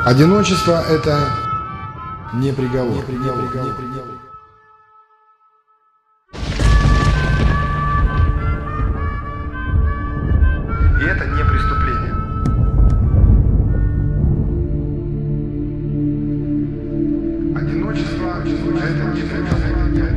Одиночество – это не приговор. И это не преступление. Одиночество – это не приговор.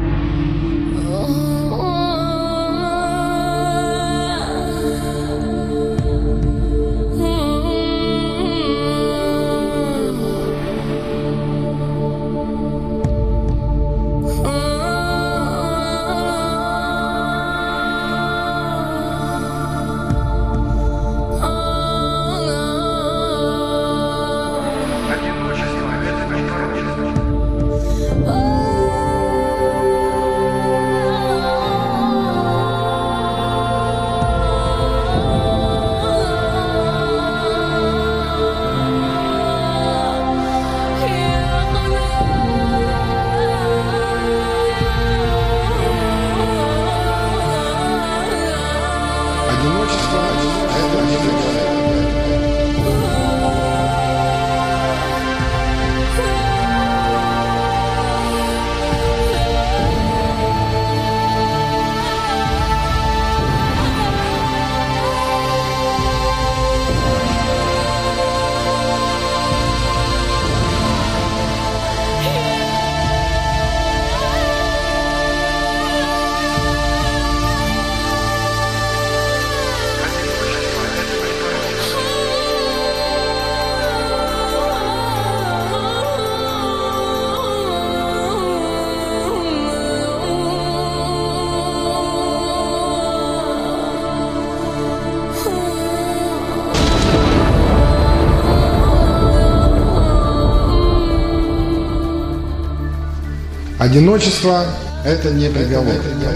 Одиночество – это не приговор.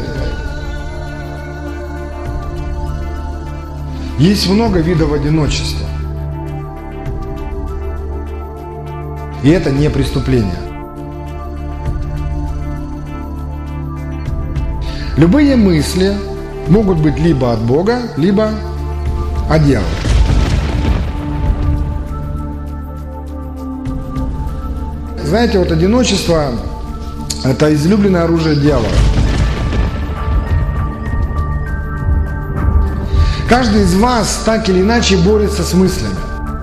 Есть много видов одиночества. И это не преступление. Любые мысли могут быть либо от Бога, либо от дьявола. Знаете, вот одиночество – это излюбленное оружие дьявола. Каждый из вас так или иначе борется с мыслями.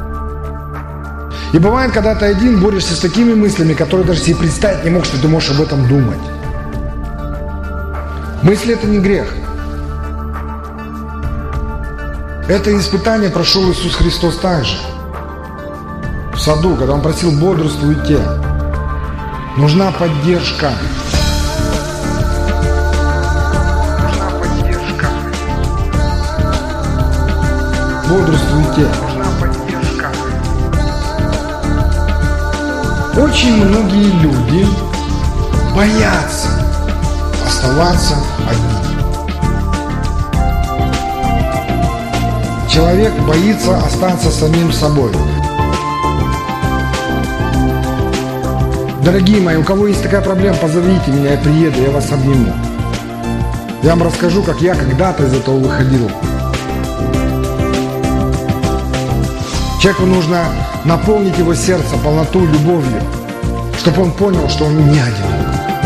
И бывает, когда ты один борешься с такими мыслями, которые даже себе представить не мог, что ты можешь об этом думать. Мысли – это не грех. Это испытание прошел Иисус Христос также. В саду, когда Он просил бодрствуйте. Нужна поддержка. Нужна поддержка. Бодрствуйте. Нужна поддержка. Очень многие люди боятся оставаться одним. Человек боится остаться самим собой. Дорогие мои, у кого есть такая проблема, позовите меня, я приеду, я вас обниму. Я вам расскажу, как я когда-то из этого выходил. Человеку нужно наполнить его сердце полноту любовью, чтобы он понял, что он не одинок.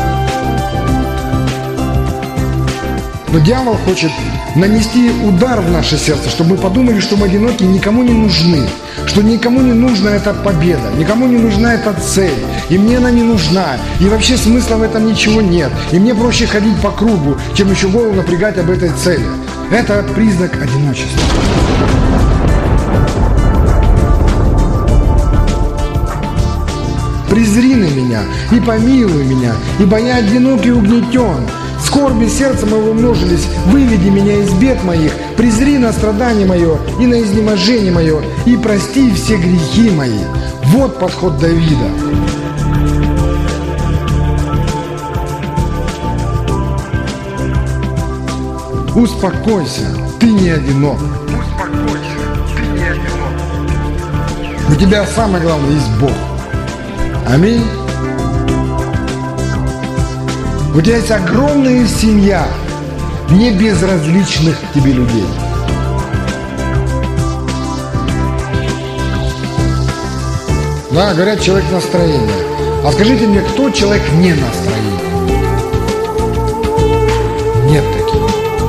Но дьявол хочет нанести удар в наше сердце, чтобы мы подумали, что мы одиноки и никому не нужны, что никому не нужна эта победа, никому не нужна эта цель, и мне она не нужна, и вообще смысла в этом ничего нет, и мне проще ходить по кругу, чем еще голову напрягать об этой цели. Это признак одиночества. Презри на меня и помилуй меня, ибо я одинок и угнетен. Скорби сердца моего множились, выведи меня из бед моих, презри на страдание мое и на изнеможение мое, и прости все грехи мои. Вот подход Давида. Успокойся, ты не одинок. Успокойся, ты не одинок. У тебя самое главное есть Бог. Аминь. У тебя есть огромная семья не безразличных тебе людей. Да, говорят, человек настроения. А скажите мне, кто человек не настроения? Нет таких.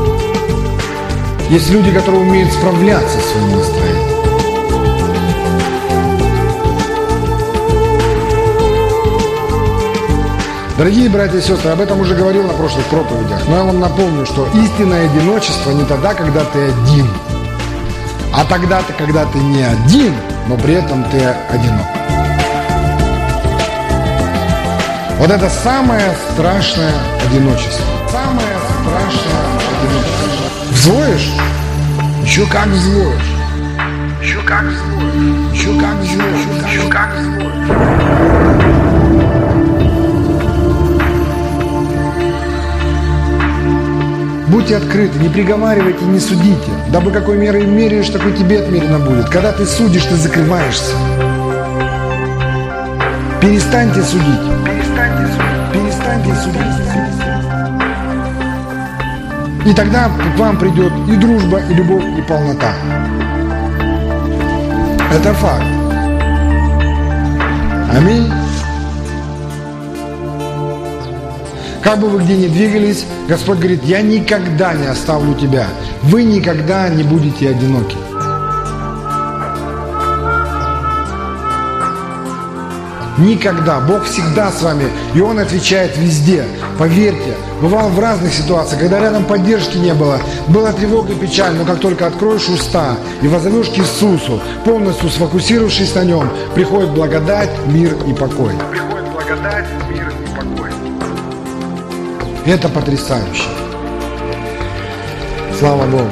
Есть люди, которые умеют справляться с своим настроением. Дорогие братья и сестры, об этом уже говорил на прошлых проповедях, но я вам напомню, что истинное одиночество не тогда, когда ты один, а тогда, когда ты не один, но при этом ты одинок. Вот это самое страшное одиночество. Самое страшное одиночество. Взвоишь? Еще как взвоишь. Еще как взвоишь. Еще как взвоишь. Еще как взвоишь. Будьте открыты, не приговаривайте, не судите. Дабы какой мерой меряешь, такой тебе отмерено будет. Когда ты судишь, ты закрываешься. Перестаньте судить. Перестаньте судить. Перестаньте судить. И тогда к вам придет и дружба, и любовь, и полнота. Это факт. Аминь. Как бы вы где ни двигались, Господь говорит, я никогда не оставлю тебя. Вы никогда не будете одиноки. Никогда. Бог всегда с вами. И Он отвечает везде. Поверьте, бывал в разных ситуациях, когда рядом поддержки не было. Была тревога и печаль, но как только откроешь уста и воззовешь к Иисусу, полностью сфокусировавшись на Нем, приходит благодать, мир и покой. Приходит благодать, мир и покой. Это потрясающе. Слава Богу.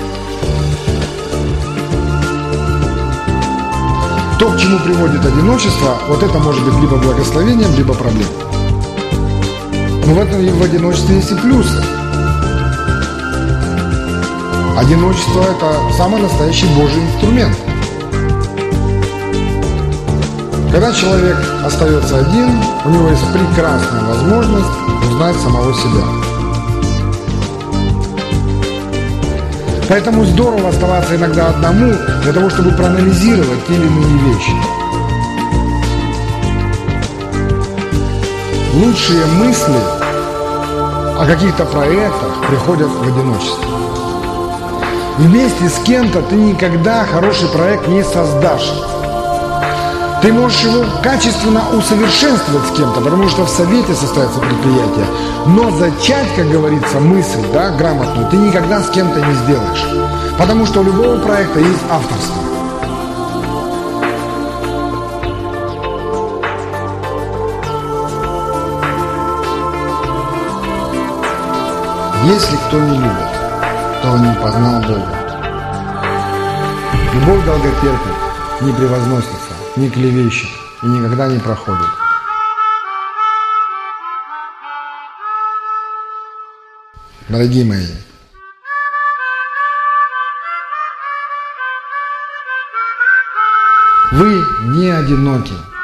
То, к чему приводит одиночество, вот это может быть либо благословением, либо проблемой. Но в этом в одиночестве есть и плюсы. Одиночество – это самый настоящий Божий инструмент. Когда человек остается один, у него есть прекрасная возможность узнать самого себя. Поэтому здорово оставаться иногда одному, для того, чтобы проанализировать те или иные вещи. Лучшие мысли о каких-то проектах приходят в одиночестве. Вместе с кем-то ты никогда хороший проект не создашь. Ты можешь его качественно усовершенствовать с кем-то, потому что в совете состоится предприятие. Но зачать, как говорится, мысль, да, грамотную, ты никогда с кем-то не сделаешь. Потому что у любого проекта есть авторство. Если кто не любит, то он не познал Бога. Любовь долготерпит, не превозносится, не клевещет и никогда не проходит. Дорогие мои, вы не одиноки.